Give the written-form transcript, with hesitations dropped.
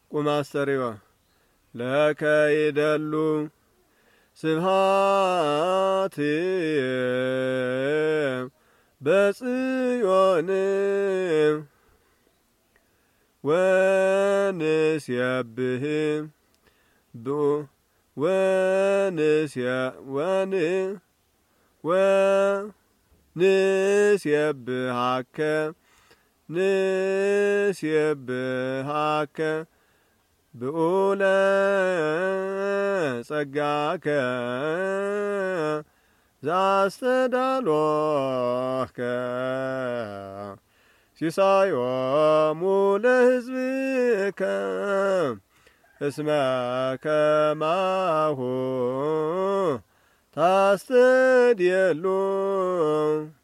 ቁማስተሪዋ ለከ ይደሉ ስብሐት በጽዮን ወንስየብህ ወንስየብሃከ ንስየብሃከ ብኡለ ጸጋከ ዛስተዳሎከ ሲሳዮሙ ለሕዝብከ እስመ ከማሁ ታስተድየሉ